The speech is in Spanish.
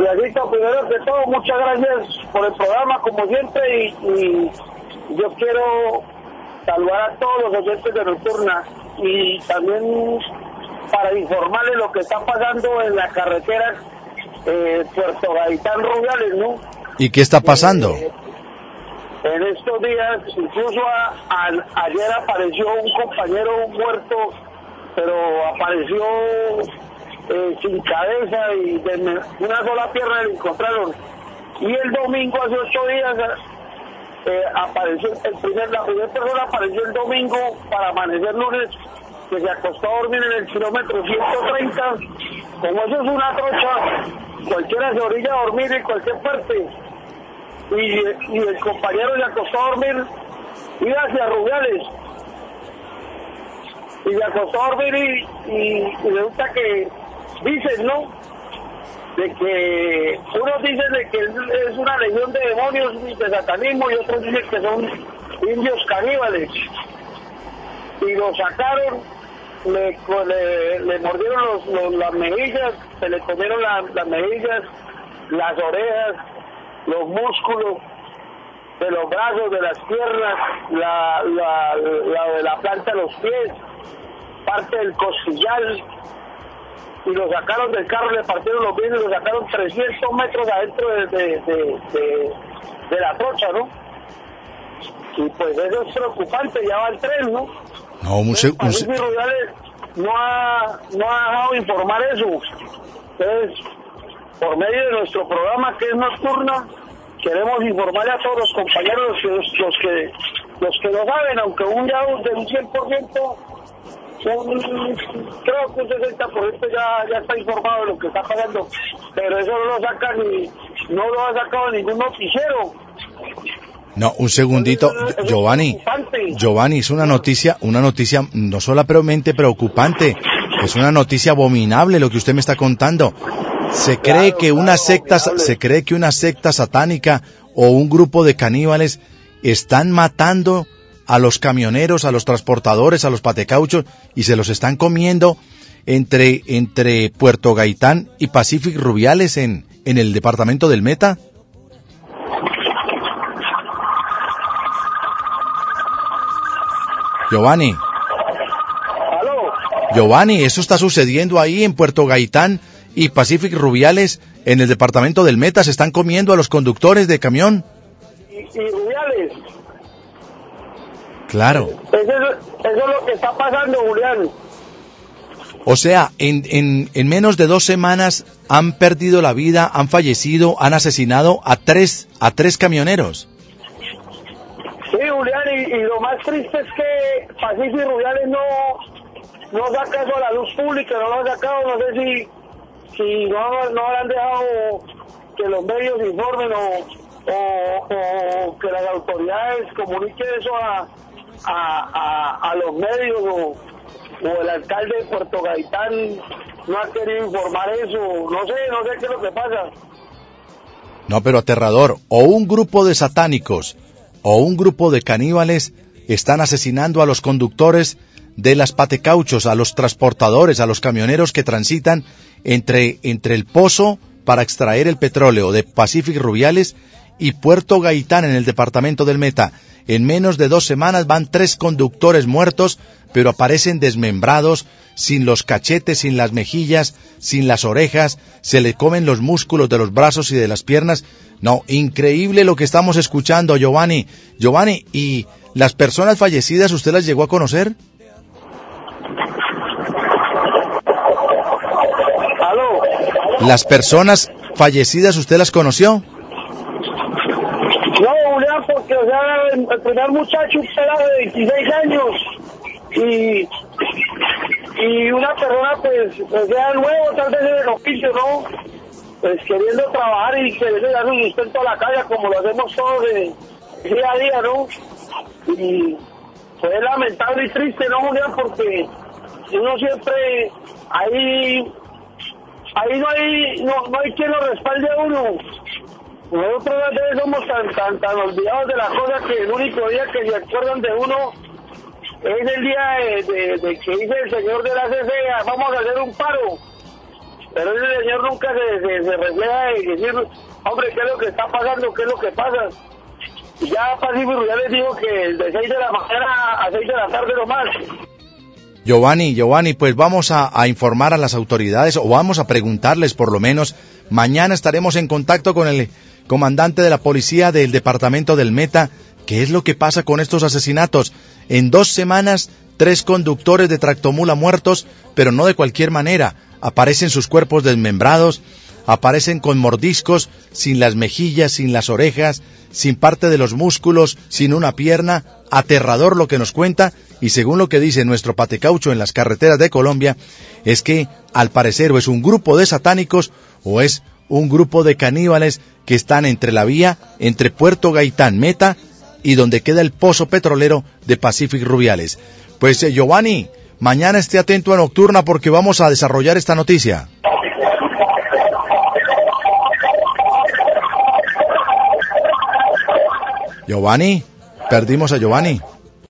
Julianito, primero que todo, muchas gracias por el programa, como siempre, y yo quiero saludar a todos los oyentes de Nocturna, y también para informarles lo que está pasando en la carretera Puerto Gaitán Rubiales, ¿no? ¿Y qué está pasando? En estos días, incluso ayer apareció un compañero muerto, pero apareció sin cabeza y de una sola pierna le encontraron. Y el domingo, hace 8 días, apareció la primera persona apareció el domingo para amanecer lunes, que se acostó a dormir en el kilómetro 130. Como eso es una trocha, cualquiera se orilla a dormir en cualquier parte. Y el compañero se acostó a dormir, iba hacia Rubiales, y se acostó a dormir y resulta que dicen, ¿no?, de que unos dicen de que es una legión de demonios y de satanismo, y otros dicen que son indios caníbales, y lo sacaron, le mordieron las mejillas, se le comieron las mejillas, las orejas, los músculos de los brazos, de las piernas, la planta de los pies, parte del costillal, y lo sacaron del carro, le partieron los vidrios y lo sacaron 300 metros adentro de la trocha, ¿no? Y pues eso es preocupante, ya va el tren, ¿no? No, Pacific Rubiales no ha dejado informar eso. Entonces, por medio de nuestro programa, que es Nocturna, queremos informarle a todos los compañeros, los que lo saben, aunque de un 100%, creo que un 60% ya está informado de lo que está pasando, pero eso no lo sacan no lo ha sacado ningún noticiero. No, un segundito, Giovanni, es una noticia no solamente preocupante, es una noticia abominable lo que usted me está contando. Se cree que una secta satánica o un grupo de caníbales están matando a los camioneros, a los transportadores, a los patecauchos, y se los están comiendo entre Puerto Gaitán y Pacific Rubiales en el departamento del Meta. Giovanni. ¿Aló? Giovanni, eso está sucediendo ahí en Puerto Gaitán y Pacific Rubiales en el departamento del Meta. Se están comiendo a los conductores de camión. ¿Y Rubiales? Claro. Eso es lo que está pasando, Julián. O sea, en menos de 2 semanas han perdido la vida, han fallecido, han asesinado a tres camioneros. Sí, Julián, y lo más triste es que Pacific Rubiales no saca eso a la luz pública, no lo ha sacado, no sé si no han dejado que los medios informen o que las autoridades comuniquen eso a los medios, o el alcalde de Puerto Gaitán no ha querido informar eso, no sé qué es lo que pasa. No, pero aterrador, o un grupo de satánicos o un grupo de caníbales están asesinando a los conductores de las patecauchos, a los transportadores, a los camioneros que transitan entre el pozo para extraer el petróleo de Pacific Rubiales y Puerto Gaitán en el departamento del Meta. En menos de 2 semanas van 3 conductores muertos, pero aparecen desmembrados, sin los cachetes, sin las mejillas, sin las orejas, se le comen los músculos de los brazos y de las piernas. No, increíble lo que estamos escuchando, Giovanni. Giovanni, ¿y las personas fallecidas usted las llegó a conocer? ¿Aló? ¿Las personas fallecidas usted las conoció? No, Julián, porque, o sea, el primer muchacho, un pelado de 26 años, y una persona, pues sea nuevo, tal vez en el oficio, ¿no? Pues queriendo trabajar y queriendo dar un sustento a la calle, como lo hacemos todos día a día, ¿no? Y fue lamentable y triste, ¿no, Julián? Porque uno siempre, ahí no hay quien lo respalde a uno. Nosotros a veces somos tan olvidados de las cosas que el único día que se acuerdan de uno es el día de que dice el señor de la CCA, vamos a hacer un paro. Pero ese señor nunca se refleja y decir, hombre, ¿qué es lo que está pasando? ¿Qué es lo que pasa? Y ya Pacífico ya les dijo que de 6 de la mañana a 6 de la tarde nomás. Giovanni, pues vamos a informar a las autoridades, o vamos a preguntarles por lo menos. Mañana estaremos en contacto con el comandante de la policía del departamento del Meta. ¿Qué es lo que pasa con estos asesinatos? En 2 semanas, 3 conductores de tractomula muertos, pero no de cualquier manera. Aparecen sus cuerpos desmembrados, aparecen con mordiscos, sin las mejillas, sin las orejas, sin parte de los músculos, sin una pierna. Aterrador lo que nos cuenta, y según lo que dice nuestro patecaucho en las carreteras de Colombia, es que al parecer o es un grupo de satánicos o es un grupo de caníbales que están entre la vía, entre Puerto Gaitán, Meta, y donde queda el pozo petrolero de Pacific Rubiales. Pues Giovanni, mañana esté atento a Nocturna porque vamos a desarrollar esta noticia. Giovanni, perdimos a Giovanni.